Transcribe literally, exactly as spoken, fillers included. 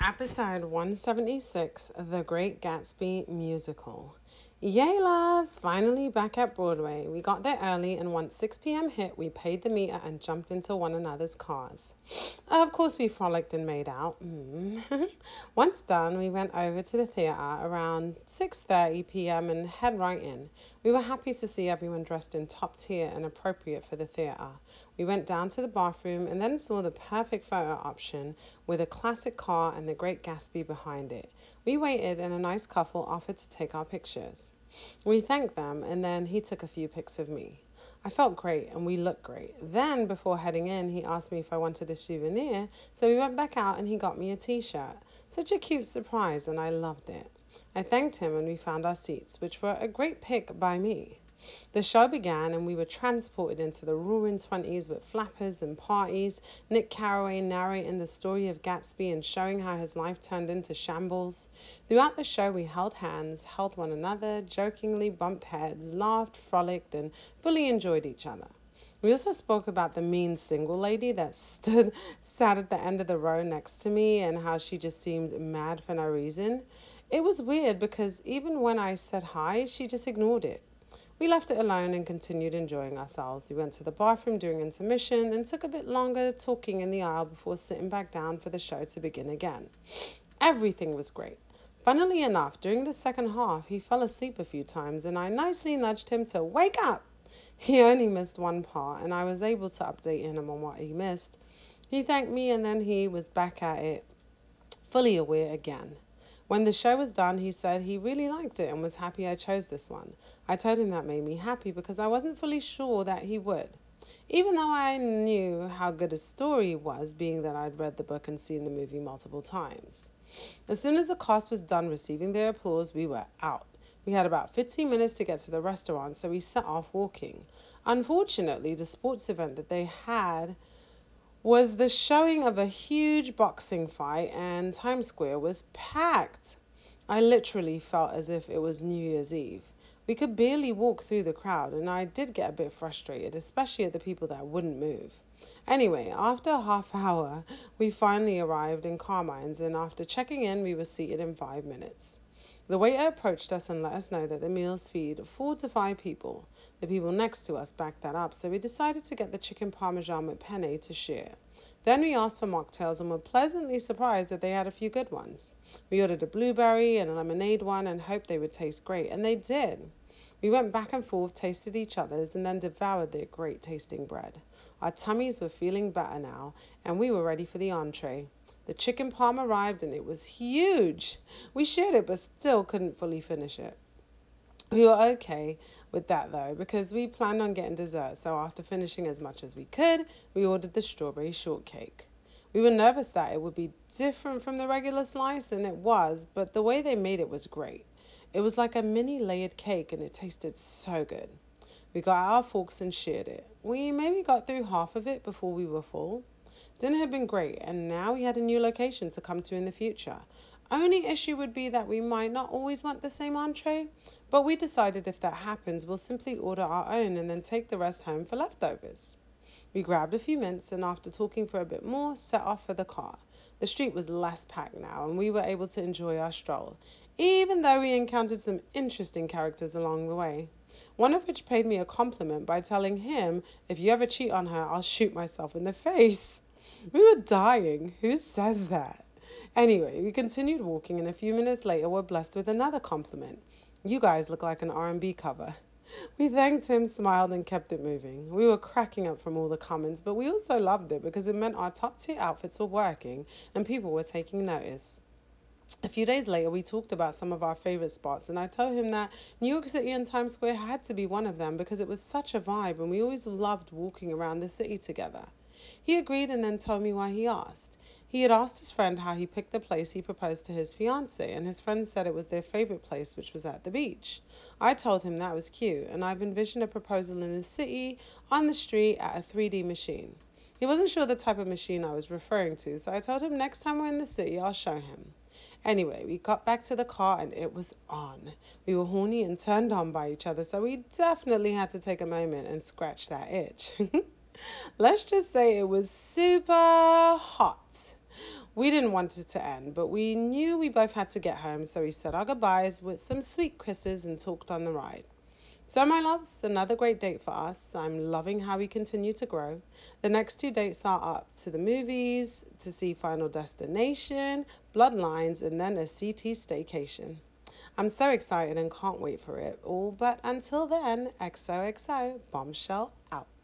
Episode one seventy-six, The Great Gatsby Musical. Yay, loves! Finally back at Broadway. We got there early, and once six p.m. hit, we paid the meter and jumped into one another's cars. Of course, we frolicked and made out. Mm. Once done, we went over to the theatre around six thirty p.m. and head right in. We were happy to see everyone dressed in top tier and appropriate for the theatre. We went down to the bathroom and then saw the perfect photo option with a classic car and the Great Gatsby behind it. We waited and a nice couple offered to take our pictures. We thanked them and then he took a few pics of me. I felt great and we looked great. Then, before heading in, he asked me if I wanted a souvenir, so we went back out and he got me a t-shirt. Such a cute surprise and I loved it. I thanked him and we found our seats, which were a great pick by me. The show began and we were transported into the roaring twenties with flappers and parties, Nick Carraway narrating the story of Gatsby and showing how his life turned into shambles. Throughout the show we held hands, held one another, jokingly bumped heads, laughed, frolicked, and fully enjoyed each other. We also spoke about the mean single lady that stood sat at the end of the row next to me and how she just seemed mad for no reason. It was weird because even when I said hi, she just ignored it. We left it alone and continued enjoying ourselves. We went to the bathroom during intermission and took a bit longer talking in the aisle before sitting back down for the show to begin again. Everything was great. Funnily enough, during the second half, he fell asleep a few times and I nicely nudged him to wake up. He only missed one part and I was able to update him on what he missed. He thanked me and then he was back at it, fully aware again. When the show was done, he said he really liked it and was happy I chose this one. I told him that made me happy because I wasn't fully sure that he would, even though I knew how good a story was, being that I'd read the book and seen the movie multiple times. As soon as the cast was done receiving their applause, we were out. We had about fifteen minutes to get to the restaurant, so we set off walking. Unfortunately, the sports event that they had was the showing of a huge boxing fight and Times Square was packed. I literally felt as if it was New Year's Eve. We could barely walk through the crowd and I did get a bit frustrated, especially at the people that wouldn't move. Anyway, after a half hour, we finally arrived in Carmine's and after checking in, we were seated in five minutes. The waiter approached us and let us know that the meals feed four to five people. The people next to us backed that up, so we decided to get the chicken parmesan with penne to share. Then we asked for mocktails and were pleasantly surprised that they had a few good ones. We ordered a blueberry and a lemonade one and hoped they would taste great, and they did. We went back and forth, tasted each other's, and then devoured their great tasting bread. Our tummies were feeling better now, and we were ready for the entree. The chicken parm arrived and it was huge. We shared it but still couldn't fully finish it. We were okay with that though because we planned on getting dessert, so after finishing as much as we could, we ordered the strawberry shortcake. We were nervous that it would be different from the regular slice, and it was, but the way they made it was great. It was like a mini layered cake and it tasted so good. We got out our forks and shared it. We maybe got through half of it before we were full. Dinner had been great, and now we had a new location to come to in the future. Only issue would be that we might not always want the same entree, but we decided if that happens, we'll simply order our own and then take the rest home for leftovers. We grabbed a few mints and after talking for a bit more, set off for the car. The street was less packed now, and we were able to enjoy our stroll, even though we encountered some interesting characters along the way. One of which paid me a compliment by telling him, if you ever cheat on her, I'll shoot myself in the face. We were dying. Who says that? Anyway, we continued walking and a few minutes later were blessed with another compliment. You guys look like an R and B cover. We thanked him, smiled, and kept it moving. We were cracking up from all the comments, but we also loved it because it meant our top-tier outfits were working and people were taking notice. A few days later, we talked about some of our favorite spots, and I told him that New York City and Times Square had to be one of them because it was such a vibe and we always loved walking around the city together. He agreed and then told me why he asked. He had asked his friend how he picked the place he proposed to his fiancée, and his friend said it was their favorite place, which was at the beach. I told him that was cute, and I've envisioned a proposal in the city, on the street, at a three D machine. He wasn't sure the type of machine I was referring to, so I told him next time we're in the city, I'll show him. Anyway, we got back to the car and it was on. We were horny and turned on by each other, so we definitely had to take a moment and scratch that itch. Let's just say it was super hot. We didn't want it to end, but we knew we both had to get home, so we said our goodbyes with some sweet kisses and talked on the ride. So, my loves, another great date for us. I'm loving how we continue to grow. The next two dates are up to the movies, to see Final Destination, Bloodlines, and then a C T staycation. I'm so excited and can't wait for it all, but until then, X O X O, Bombshell out.